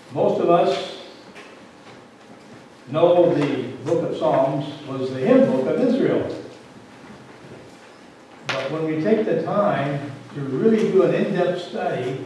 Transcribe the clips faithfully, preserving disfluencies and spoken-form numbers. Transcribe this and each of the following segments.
Most of us know the book of Psalms was the hymn book of Israel. But when we take the time to really do an in-depth study,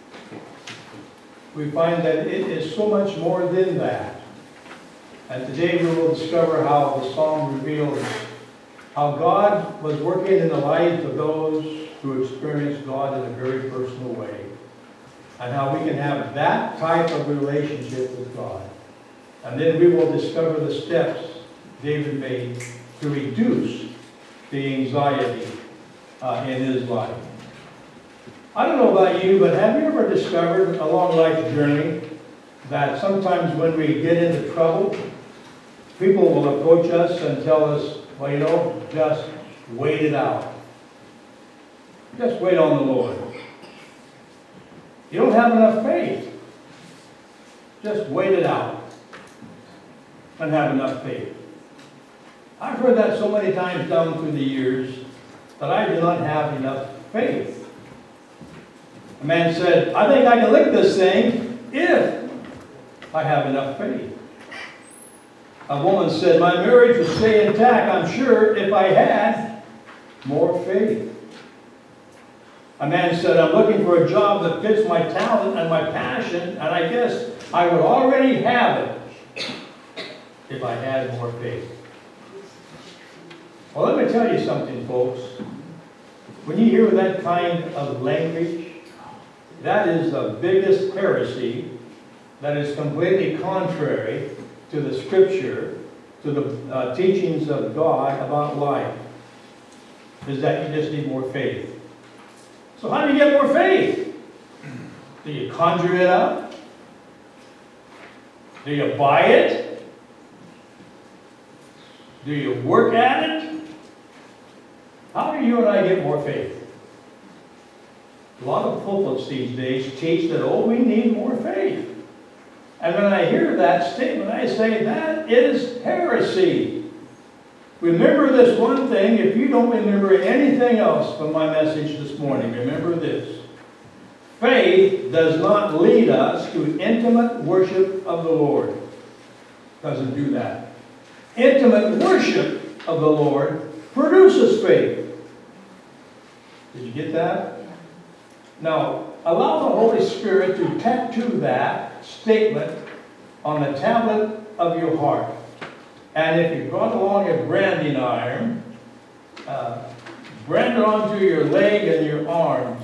we find that it is so much more than that. And today we will discover how the Psalm reveals how God was working in the lives of those who experience God in a very personal way, and how we can have that type of relationship with God. And then we will discover the steps David made to reduce the anxiety uh, in his life. I don't know about you, but have you ever discovered along life's journey that sometimes when we get into trouble, people will approach us and tell us, well, you know, just wait it out. Just wait on the Lord. You don't have enough faith. Just wait it out and have enough faith. I've heard that so many times down through the years that I do not have enough faith. A man said, I think I can lick this thing if I have enough faith. A woman said, my marriage would stay intact, I'm sure, if I had more faith. A man said, I'm looking for a job that fits my talent and my passion, and I guess I would already have it if I had more faith. Well, let me tell you something, folks. When you hear that kind of language, that is the biggest heresy that is completely contrary to the Scripture, to the uh, teachings of God about life, is that you just need more faith. So how do you get more faith? Do you conjure it up? Do you buy it? Do you work at it? How do you and I get more faith? A lot of pulpits these days teach that, oh, we need more faith. And when I hear that statement, I say, that is heresy. Remember this one thing. If you don't remember anything else from my message this morning, remember this. Faith does not lead us to intimate worship of the Lord. Doesn't do that. Intimate worship of the Lord produces faith. Did you get that? Now, allow the Holy Spirit to tattoo that statement on the tablet of your heart. And if you brought along a branding iron, uh, brand it onto your leg and your arms.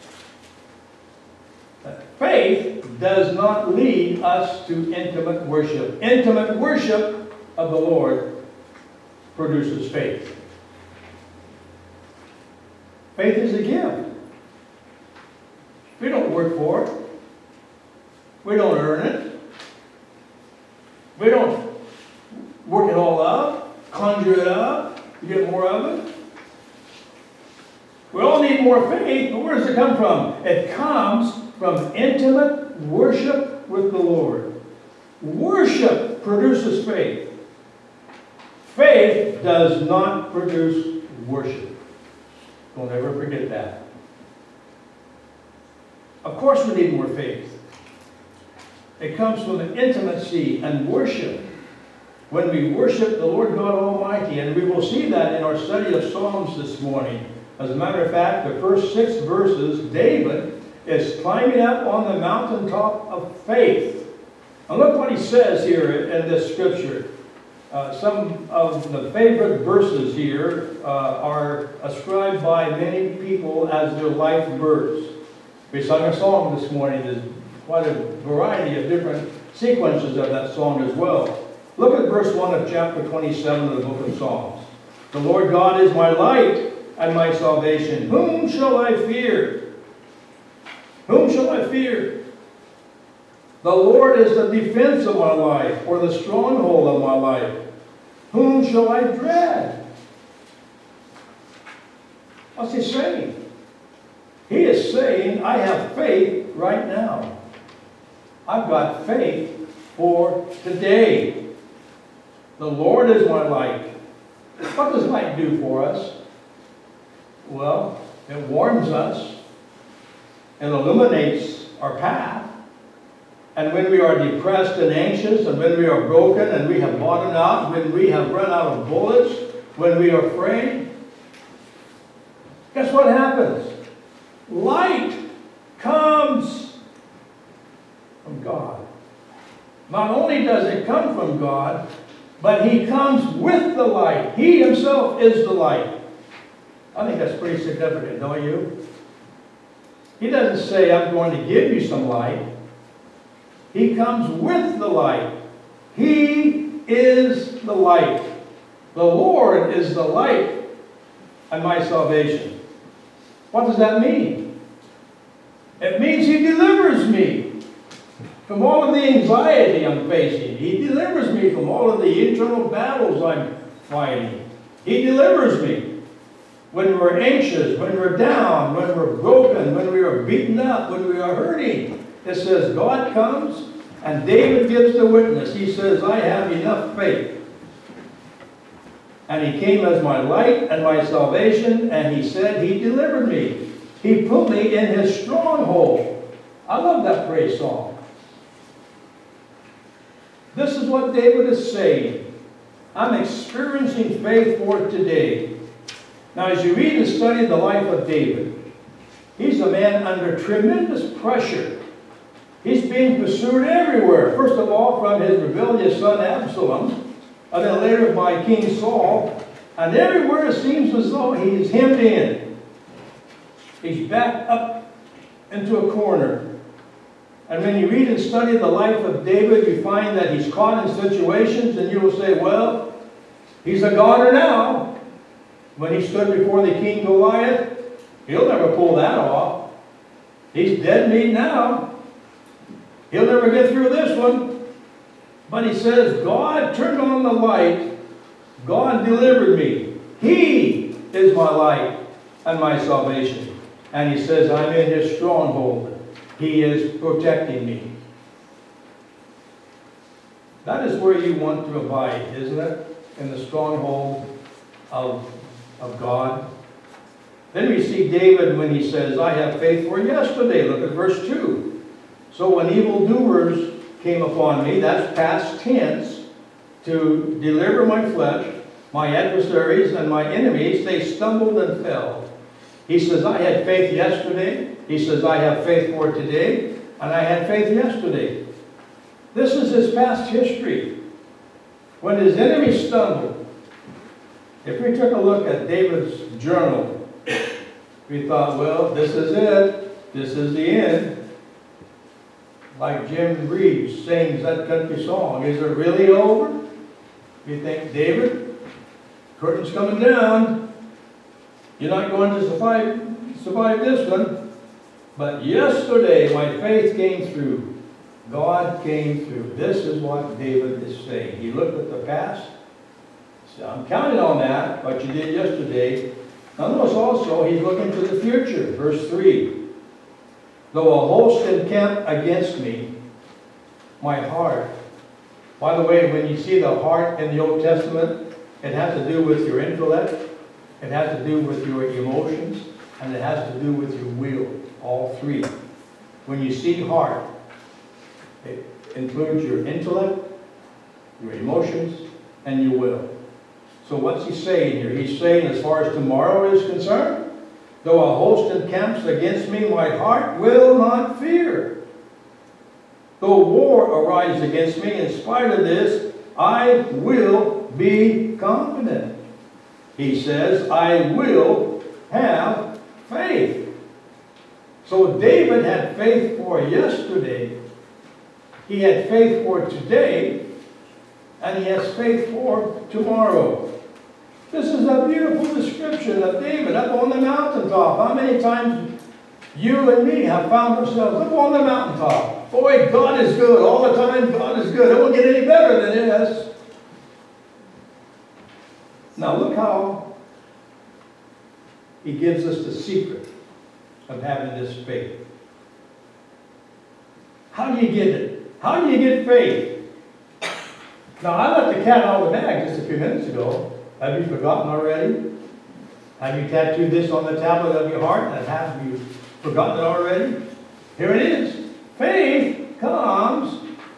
Faith does not lead us to intimate worship. Intimate worship of the Lord produces faith. Faith is a gift. We don't work for it. We don't earn it. We don't work it all up, conjure it up, to get more of it. We all need more faith, but where does it come from? It comes from intimate worship with the Lord. Worship produces faith. Faith does not produce worship. Don't ever forget that. Of course we need more faith. It comes from the intimacy and worship. When we worship the Lord God Almighty, and we will see that in our study of Psalms this morning. As a matter of fact, the first six verses, David is climbing up on the mountaintop of faith. And look what he says here in this scripture. Uh, some of the favorite verses here uh, are ascribed by many people as their life verse. We sung a song this morning. There's quite a variety of different sequences of that song as well. Look at verse one of chapter twenty-seven of the book of Psalms. The Lord God is my light and my salvation. Whom shall I fear? Whom shall I fear? The Lord is the defense of my life, or the stronghold of my life. Whom shall I dread? What's he saying? He is saying, I have faith right now. I've got faith for today. The Lord is my light. What does light do for us? Well, it warms us. It illuminates our path. and when we are depressed and anxious, and when we are broken, and we have bottomed out, when we have run out of bullets, when we are afraid, guess what happens? Light comes from God. Not only does it come from God, but He comes with the light. He Himself is the light. I think that's pretty significant, don't you? He doesn't say, I'm going to give you some light. He comes with the light. He is the light. The Lord is the light and my salvation. What does that mean? It means He delivers me from all of the anxiety I'm facing. He delivers me from all of the internal battles I'm fighting. He delivers me when we're anxious, when we're down, when we're broken, when we are beaten up, when we are hurting. It says God comes, and David gives the witness. He says, I have enough faith. And He came as my light and my salvation, and He said He delivered me. He put me in His stronghold. I love that praise song. This is what David is saying. I'm experiencing faith for today. Now, as you read and study the life of David, he's a man under tremendous pressure. He's being pursued everywhere. First of all, from his rebellious son Absalom, and then later by King Saul. And everywhere it seems as though he's hemmed in. He's backed up into a corner. And when you read and study the life of David, you find that he's caught in situations, and you will say, well, he's a goner now. When he stood before the king Goliath, he'll never pull that off. He's dead meat now. He'll never get through this one. But he says, God turned on the light. God delivered me. He is my light and my salvation. And he says, I'm in His stronghold. He is protecting me. That is where you want to abide, isn't it? In the stronghold of, of God. Then we see David when he says, I have faith for yesterday. Look at verse two. So when evildoers came upon me, that's past tense, to deliver my flesh, my adversaries and my enemies, they stumbled and fell. He says, I had faith yesterday. He says, I have faith for today, and I had faith yesterday. This is his past history. When his enemies stumbled, if we took a look at David's journal, we thought, well, this is it. This is the end. Like Jim Reeves sings that country song, is it really over? You think, David, curtain's coming down. You're not going to survive, survive this one. But yesterday, my faith came through. God came through. This is what David is saying. He looked at the past. So I'm counting on that, what you did yesterday. Now notice also, he's looking to the future. Verse three. Though a host encamp against me, my heart. By the way, when you see the heart in the Old Testament, it has to do with your intellect. It has to do with your emotions. And it has to do with your will. All three. When you see heart, it includes your intellect, your emotions, and your will. So what's he saying here? He's saying, as far as tomorrow is concerned, though a host encamps against me, my heart will not fear. Though war arise against me, in spite of this, I will be confident. He says, I will have faith. So David had faith for yesterday, he had faith for today, and he has faith for tomorrow. This is a beautiful description of David up on the mountaintop. How many times you and me have found ourselves up on the mountaintop? Boy, God is good. All the time, God is good. It won't get any better than this. Now look how he gives us the secret of having this faith. How do you get it? How do you get faith? Now, I let the cat out of the bag just a few minutes ago. Have you forgotten already? Have you tattooed this on the tablet of your heart? And have you forgotten it already? Here it is. Faith comes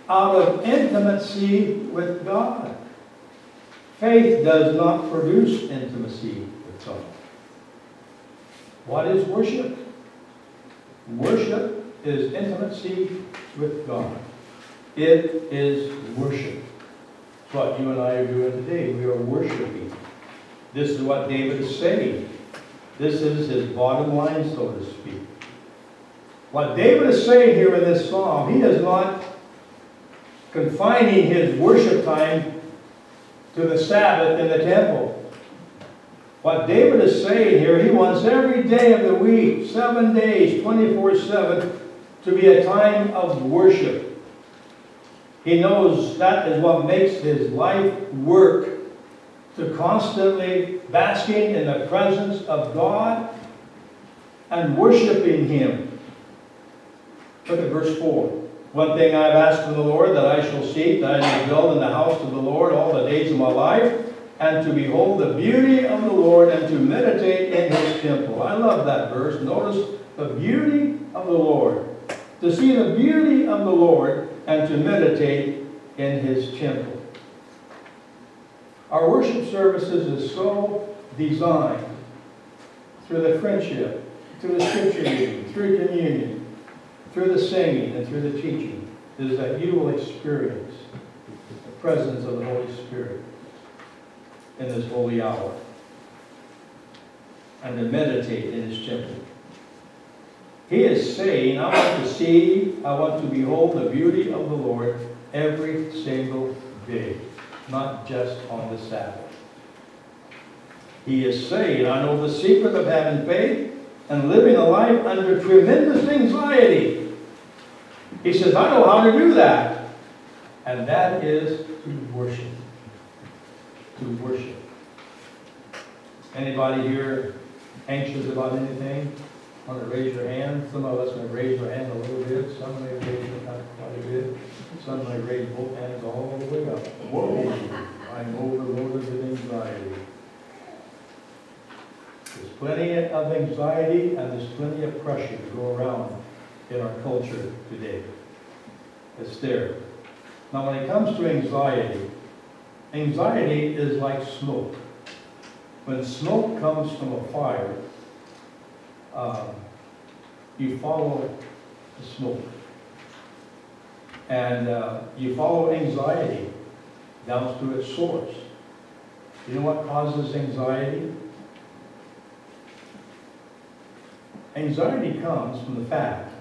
out of intimacy with God. Faith does not produce intimacy with God. What is worship? Worship is intimacy with God. It is worship. It's what you and I are doing today. We are worshiping. This is what David is saying. This is his bottom line, so to speak. What David is saying here in this psalm, he is not confining his worship time to the Sabbath in the temple. What David is saying here, he wants every day of the week, seven days, twenty-four seven, to be a time of worship. He knows that is what makes his life work, to constantly basking in the presence of God and worshiping Him. Look at verse four. One thing I have asked of the Lord, that I shall seek, that I may dwell in the house of the Lord all the days of my life, and to behold the beauty of the Lord, and to meditate in His temple. I love that verse. Notice the beauty of the Lord. To see the beauty of the Lord, and to meditate in His temple. Our worship services is so designed through the friendship, through the scripture reading, through communion, through the singing, and through the teaching, is that you will experience the presence of the Holy Spirit in this holy hour, and to meditate in His temple. He is saying, I want to see, I want to behold the beauty of the Lord every single day, not just on the Sabbath. He is saying, I know the secret of having faith and living a life under tremendous anxiety. He says, I know how to do that. And that is to worship. To worship. Anybody here anxious about anything? Want to raise your hand? Some of us may raise your hand a little bit. Some may raise your hand quite a bit. Some may raise both hands all the way up. Whoa! I'm overloaded with anxiety. There's plenty of anxiety and there's plenty of pressure to go around in our culture today. It's there. Now when it comes to anxiety, anxiety is like smoke. When smoke comes from a fire, um, you follow the smoke. And uh, you follow anxiety down to its source. You know what causes anxiety? Anxiety comes from the fact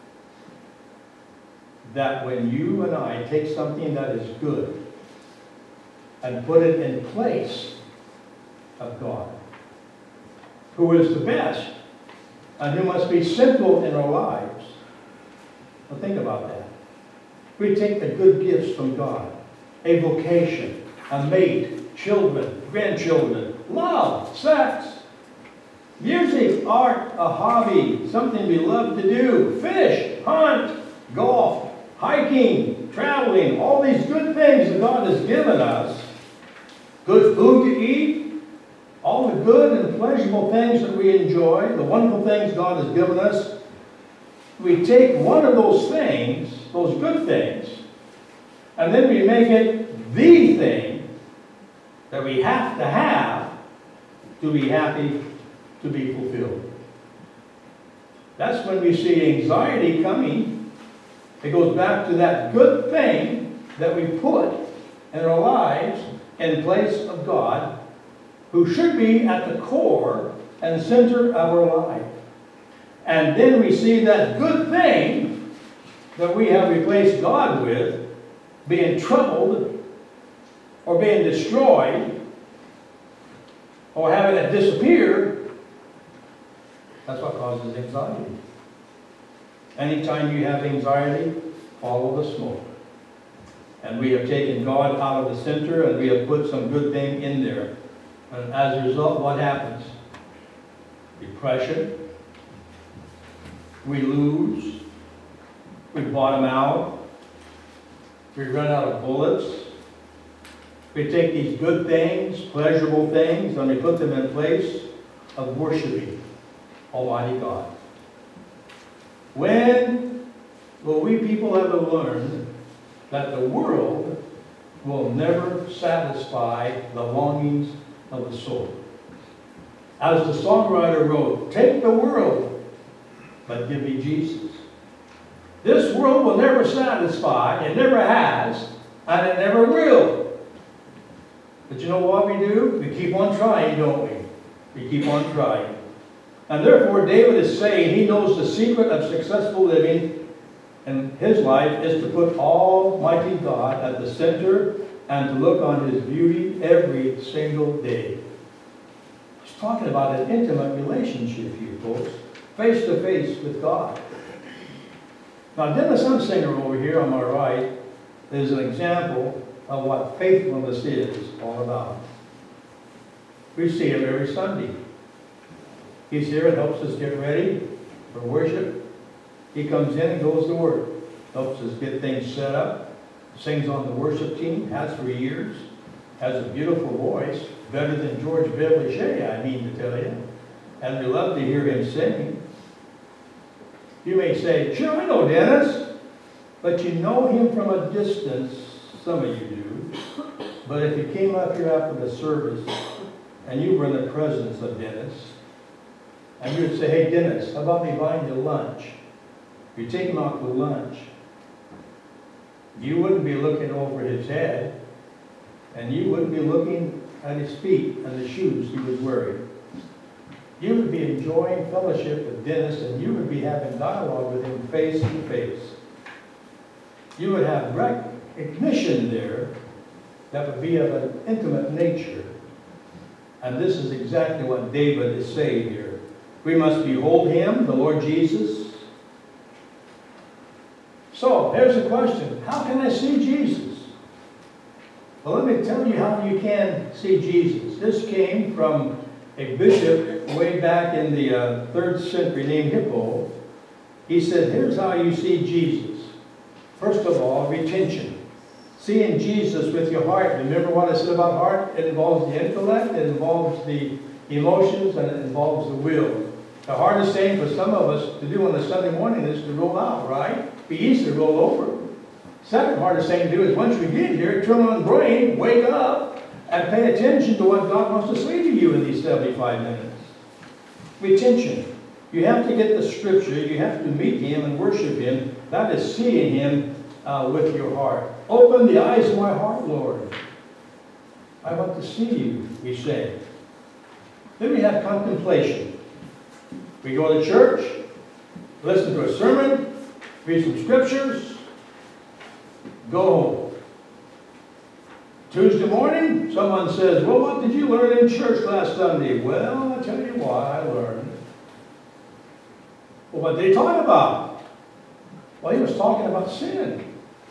that when you and I take something that is good and put it in place of God, who is the best and who must be simple in our lives. Now think about that. We take the good gifts from God, a vocation, a mate, children, grandchildren, love, sex, music, art, a hobby, something we love to do, fish, hunt, golf, hiking, traveling, all these good things that God has given us, good food to eat, all the good and pleasurable things that we enjoy, the wonderful things God has given us. We take one of those things, those good things, and then we make it the thing that we have to have to be happy, to be fulfilled. That's when we see anxiety coming. It goes back to that good thing that we put in our lives in place of God, who should be at the core and center of our life. And then we see that good thing that we have replaced God with being troubled or being destroyed or having it disappear. That's what causes anxiety. Anytime you have anxiety, follow the smoke. And we have taken God out of the center and we have put some good thing in there. And as a result, what happens? Depression. We lose. We bottom out. We run out of bullets. We take these good things, pleasurable things, and we put them in place of worshiping Almighty God. When will we people ever learn that the world will never satisfy the longings of the soul. As the songwriter wrote, take the world, but give me Jesus. This world will never satisfy, it never has, and it never will. But you know what we do? We keep on trying, don't we? We keep on trying. And therefore, David is saying he knows the secret of successful living in his life is to put Almighty God at the center and to look on His beauty every single day. He's talking about an intimate relationship here, folks, face to face with God. Now, Dennis Hunsinger over here on my right is an example of what faithfulness is all about. We see him every Sunday. He's here and helps us get ready for worship. He comes in and goes to work, helps us get things set up, sings on the worship team, has for years, has a beautiful voice, better than George Beverly Shea, I mean to tell you. And we love to hear him sing. You may say, sure, I know Dennis, but you know him from a distance. Some of you do. But if you came up here after the service and you were in the presence of Dennis, and you would say, hey, Dennis, how about me buying you lunch? You take him out to lunch. You wouldn't be looking over his head, and you wouldn't be looking at his feet and the shoes he was wearing. You would be enjoying fellowship with Dennis, and you would be having dialogue with him face to face. You would have recognition there that would be of an intimate nature. And this is exactly what David is saying here. We must behold him, the Lord Jesus. So, here's the question. How can I see Jesus? Well, let me tell you how you can see Jesus. This came from a bishop way back in the uh, third century named Hippo. He said, here's how you see Jesus. First of all, retention. Seeing Jesus with your heart. Remember what I said about heart? It involves the intellect, it involves the emotions, and it involves the will. The hardest thing for some of us to do on a Sunday morning is to roll out, right? Be easy to roll over. Second hardest thing to do is once we get here, turn on the brain, wake up, and pay attention to what God wants to say to you in these seventy-five minutes. Retention. You have to get the Scripture. You have to meet Him and worship Him. That is seeing Him uh, with your heart. Open the eyes of my heart, Lord. I want to see you, we say. Then we have contemplation. We go to church, listen to a sermon, read some scriptures, go home. Tuesday morning, someone says, well, what did you learn in church last Sunday? Well, I'll tell you what I learned. Well, what did he talk about? Well, he was talking about sin.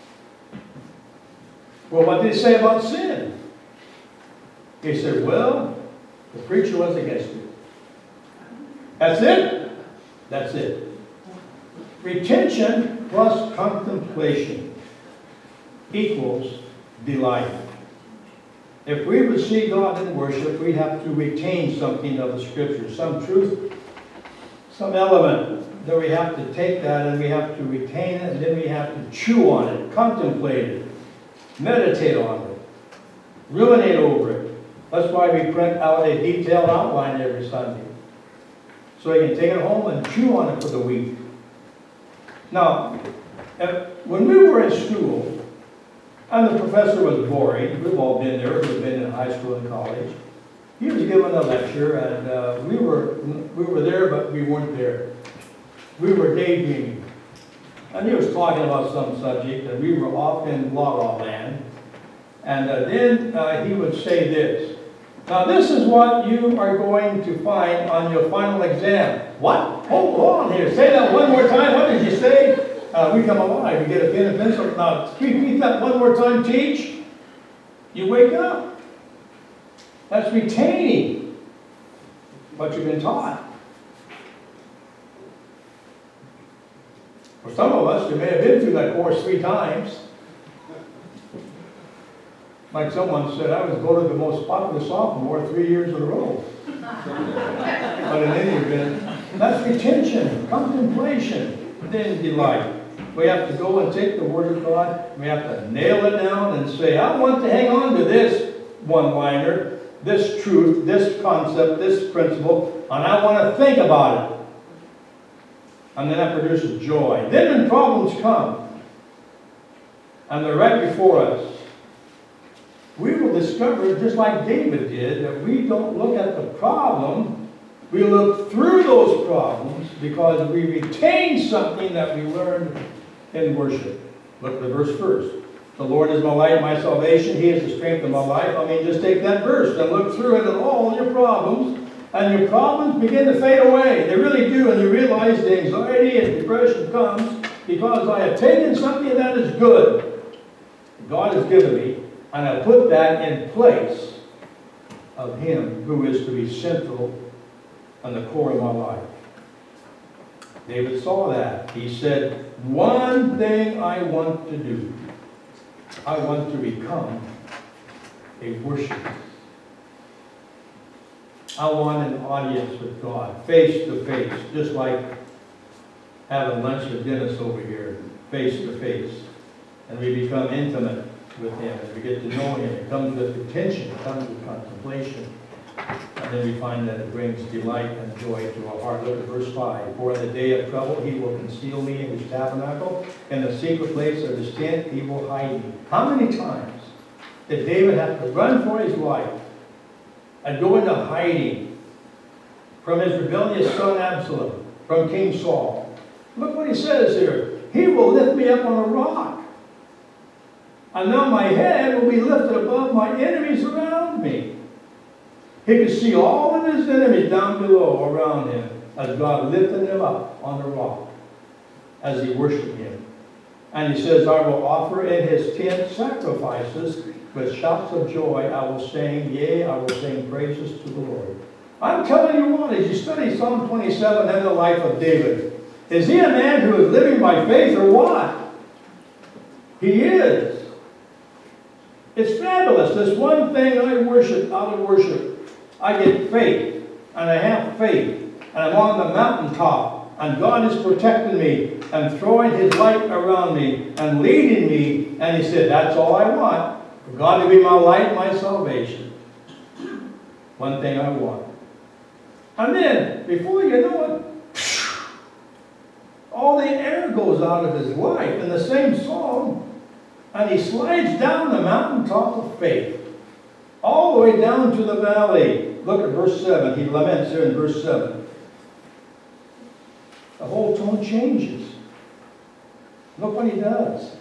Well, what did he say about sin? He said, well, the preacher was against it. That's it? That's it. Retention plus contemplation equals delight. If we would see God in worship, we have to retain something of the Scripture, some truth, some element that we have to take that and we have to retain it, and then we have to chew on it, contemplate it, meditate on it, ruminate over it. That's why we print out a detailed outline every Sunday, so you can take it home and chew on it for the week. Now, when we were in school, and the professor was boring, we've all been there, we've been in high school and college. He was giving a lecture, and uh, we were we were there, but we weren't there. We were daydreaming. And he was talking about some subject, and we were off in La La Land. And uh, then uh, he would say this. Now, this is what you are going to find on your final exam. What? Hold on here. Say that one more time. What did you say? Uh, we come alive. You get a pen and pencil. Now, repeat that one more time. Teach. You wake up. That's retaining what you've been taught. For some of us, we may have been through that course three times. Like someone said, I was voted the most popular sophomore three years in a row. But in any event, that's retention, contemplation, then delight. We have to go and take the Word of God. We have to nail it down and say, I want to hang on to this one-liner, this truth, this concept, this principle, and I want to think about it. And then that produces joy. Then when problems come, and they're right before us, we will discover, just like David did, that we don't look at the problem. We look through those problems because we retain something that we learned in worship. Look at the verse first. The Lord is my light, my salvation. He is the strength of my life. I mean, just take that verse and look through it at all your problems, and your problems begin to fade away. They really do, and you realize the anxiety and depression comes because I have taken something that is good, God has given me, and I put that in place of Him who is to be central and the core of my life. David saw that. He said, one thing I want to do. I want to become a worshiper. I want an audience with God, face to face, just like having lunch with Dennis over here, face to face. And we become intimate with Him, and we get to know Him. It comes with attention, it comes with contemplation. And then we find that it brings delight and joy to our heart. Look at verse five. For in the day of trouble He will conceal me in His tabernacle. In the secret place of His tent He will hide me. How many times did David have to run for his life and go into hiding from his rebellious son Absalom, from King Saul? Look what he says here. He will lift me up on a rock. And now my head will be lifted above my enemies around me. He could see all of his enemies down below around him as God lifted him up on the rock as he worshiped Him. And he says, I will offer in His tent sacrifices with shouts of joy. I will sing, yea, I will sing praises to the Lord. I'm telling you what, as you study Psalm twenty-seven and the life of David, is he a man who is living by faith or what? He is. It's fabulous. This one thing I worship, out of worship, I get faith, and I have faith, and I'm on the mountaintop, and God is protecting me, and throwing His light around me, and leading me, and He said, that's all I want, for God to be my light, my salvation. One thing I want. And then, before you know it, all the air goes out of his life in the same psalm, and he slides down the mountaintop of faith, all the way down to the valley. Look at verse seven. He laments here in verse seven. The whole tone changes. Look what he does.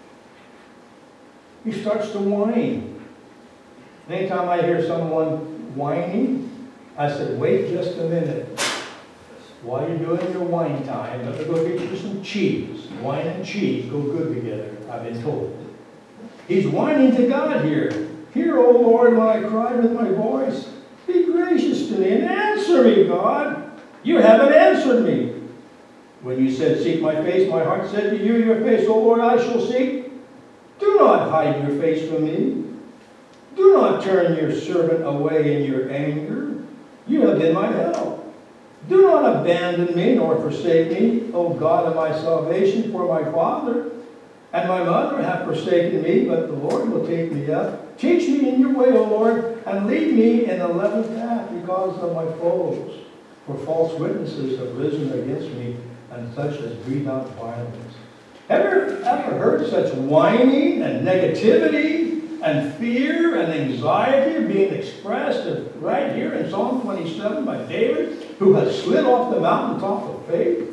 He starts to whine. Anytime I hear someone whining, I said, wait just a minute. While you're doing your wine time, let me go get you some cheese. Wine and cheese go good together, I've been told. He's whining to God here. Hear, O Lord, when I cry with my voice. Be gracious to me and answer me, God. You haven't answered me. When you said, seek my face, my heart said to you, your face, O Lord, I shall seek. Do not hide your face from me. Do not turn your servant away in your anger. You have been my help. Do not abandon me nor forsake me, O God of my salvation, for my father and my mother have forsaken me, but the Lord will take me up. Teach me in your way, O Lord, and lead me in a level path because of my foes. For false witnesses have risen against me, and such as breathe out violence. Ever, ever heard such whining and negativity and fear and anxiety being expressed right here in Psalm twenty-seven by David, who has slid off the mountaintop of faith?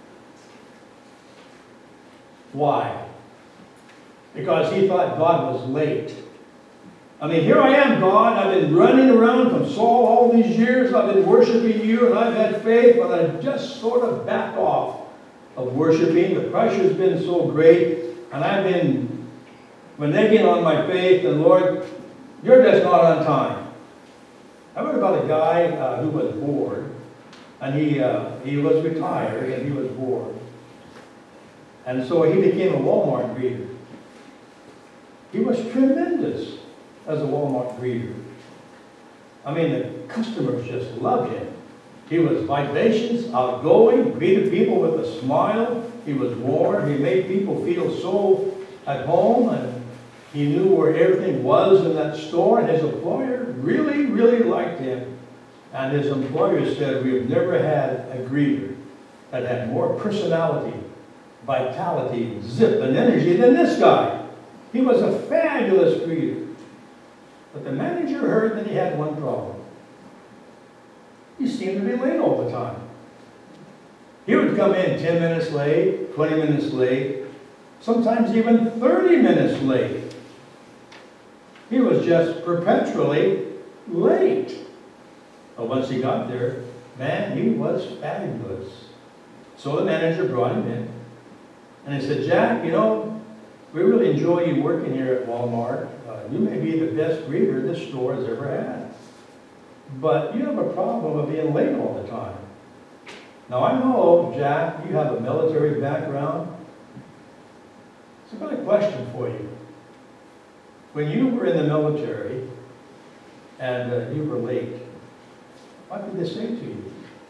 Why? Because he thought God was late. I mean, here I am, God. I've been running around from Saul all these years. I've been worshiping you, and I've had faith, but I've just sort of backed off of worshiping. The pressure's been so great, and I've been reneging on my faith, and Lord, you're just not on time. I read about a guy uh, who was bored, and he, uh, he was retired, and he was bored. And so he became a Walmart greeter. He was tremendous as a Walmart greeter. I mean, the customers just loved him. He was vivacious, outgoing, greeted people with a smile, He was warm. He made people feel so at home, and he knew where everything was in that store, and his employer really, really liked him. And his employer said, "We have never had a greeter that had more personality, vitality, zip, and energy than this guy. He was a fabulous greeter." But the manager heard that he had one problem. He seemed to be late all the time. He would come in ten minutes late, twenty minutes late, sometimes even thirty minutes late. He was just perpetually late. But once he got there, man, he was fabulous. So the manager brought him in, and he said, "Jack, you know, we really enjoy you working here at Walmart. Uh, you may be the best greeter this store has ever had. But you have a problem of being late all the time. Now I know, Jack, you have a military background. So I've got a question for you. When you were in the military and uh, you were late, what did they say to you?"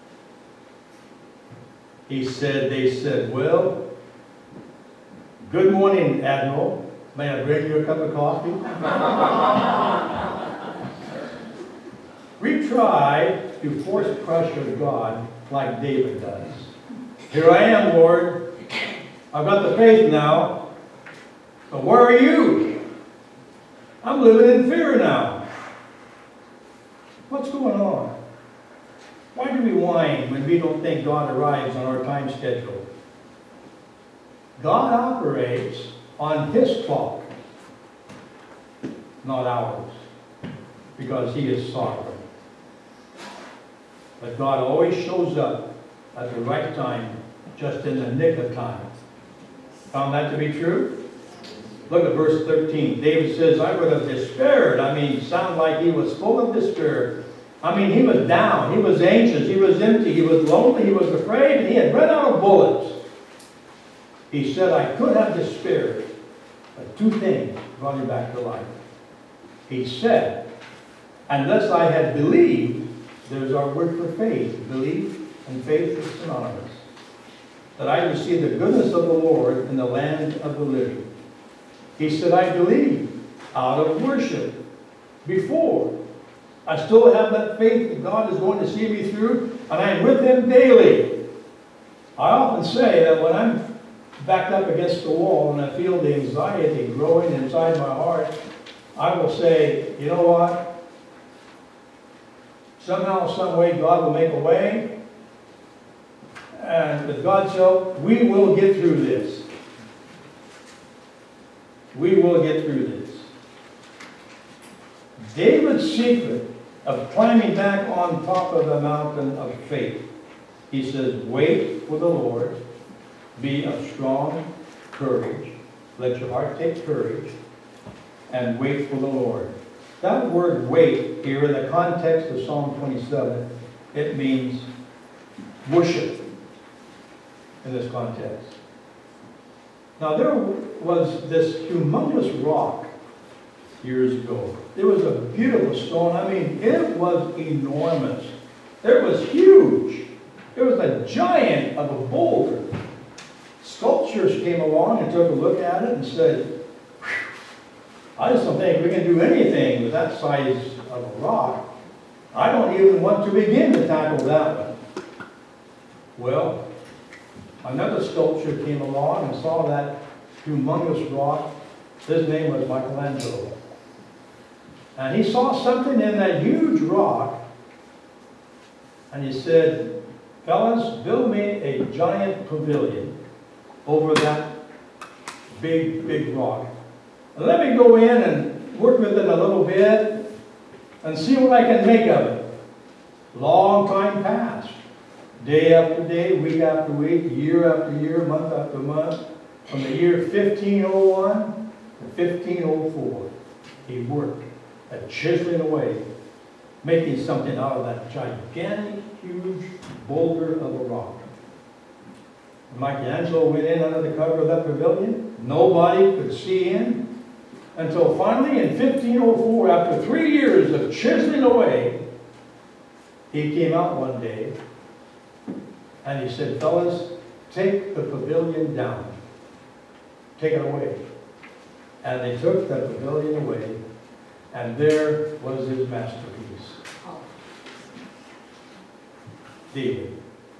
He said, they said, "Well, good morning, Admiral. May I bring you a cup of coffee?" We try to force pressure God like David does. "Here I am, Lord. I've got the faith now. But where are you? I'm living in fear now. What's going on? Why do we whine when we don't think God arrives on our time schedule?" God operates on His clock, not ours, because He is sovereign. But God always shows up at the right time, just in the nick of time. Found that to be true? Look at verse thirteen. David says, "I would have despaired." I mean, sound like he was full of despair. I mean, he was down. He was anxious. He was empty. He was lonely. He was afraid. And he had run out of bullets. He said, "I could have despaired." But two things brought him back to life. He said, "Unless I had believed," there's our word for faith. Belief and faith is synonymous. "that I would see the goodness of the Lord in the land of the living." He said, "I believe out of worship before. I still have that faith that God is going to see me through, and I am with Him daily." I often say that when I'm backed up against the wall and I feel the anxiety growing inside my heart, I will say, "You know what? Somehow, some way, God will make a way. And with God's help, we will get through this. We will get through this." David's secret of climbing back on top of the mountain of faith. He says, "Wait for the Lord. Be of strong courage." Let your heart take courage. And wait for the Lord. That word "wait" here in the context of Psalm twenty-seven, it means worship in this context. Now there was this humongous rock years ago. It was a beautiful stone. I mean, it was enormous. It was huge. It was a giant of a boulder. Sculptors came along and took a look at it and said, "I just don't think we can do anything with that size of a rock. I don't even want to begin to tackle that one." Well, another sculptor came along and saw that humongous rock. His name was Michelangelo. And he saw something in that huge rock, and he said, "Fellas, build me a giant pavilion over that big, big rock. And let me go in and work with it a little bit and see what I can make of it." Long time passed. Day after day, week after week, year after year, month after month. From the year fifteen oh one to fifteen oh four, he worked at chiseling away, making something out of that gigantic, huge boulder of a rock. And Michelangelo went in under the cover of that pavilion. Nobody could see in. Until finally, in fifteen oh four, after three years of chiseling away, he came out one day and he said, "Fellas, take the pavilion down. Take it away. And they took the pavilion away, and there was his masterpiece. David.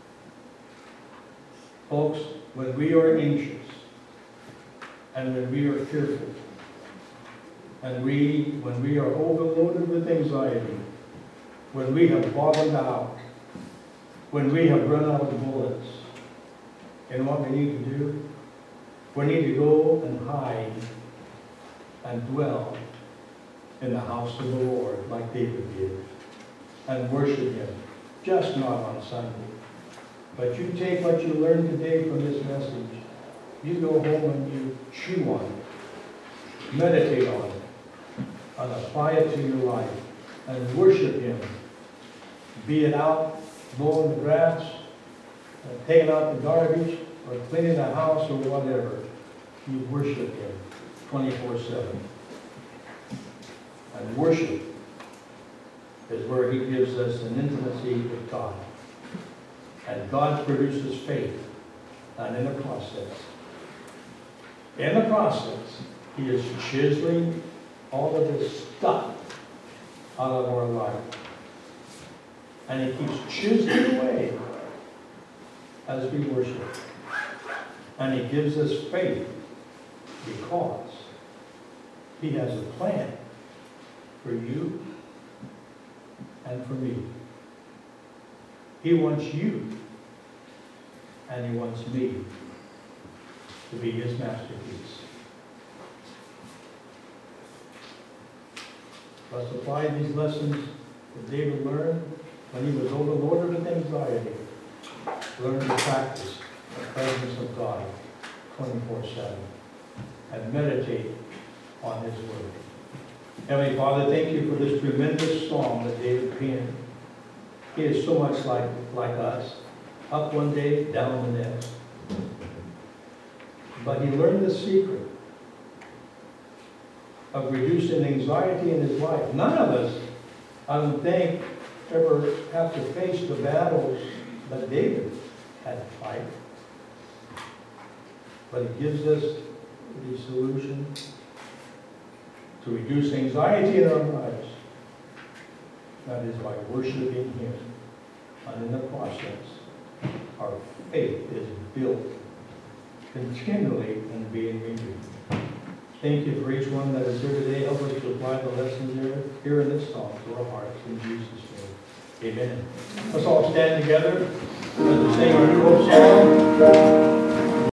Folks, when we are anxious, and when we are fearful, and we, when we are overloaded with anxiety, when we have bottomed out, when we have run out of bullets, you know what we need to do? We need to go and hide and dwell in the house of the Lord like David did and worship Him, just not on Sunday. But you take what you learned today from this message, you go home and you chew on it, meditate on it, and apply it to your life and worship Him. Be it out mowing the grass, uh, taking out the garbage, or cleaning the house or whatever. You worship Him twenty-four seven. And worship is where He gives us an intimacy with God. And God produces faith. And in the process, in the process, He is chiseling all of this stuff out of our life. And He keeps chiseling away as we worship. And He gives us faith because He has a plan for you and for me. He wants you and He wants me to be His masterpiece. Let's apply these lessons that David learned when he was overloaded with anxiety. Learn to practice the presence of God twenty-four seven and meditate on His Word. Heavenly Father, thank You for this tremendous song that David penned. He is so much like, like us. Up one day, down the next. But he learned the secret of reducing anxiety in his life. None of us, I would think, ever have to face the battles that David had to fight. But He gives us the solution to reduce anxiety in our lives. That is by worshiping Him. And in the process, our faith is built continually and being renewed. Thank You for each one that is here today. Help us to apply the lessons here, here in this song to our hearts. In Jesus' name, amen. Let's all stand together as we sing our new song.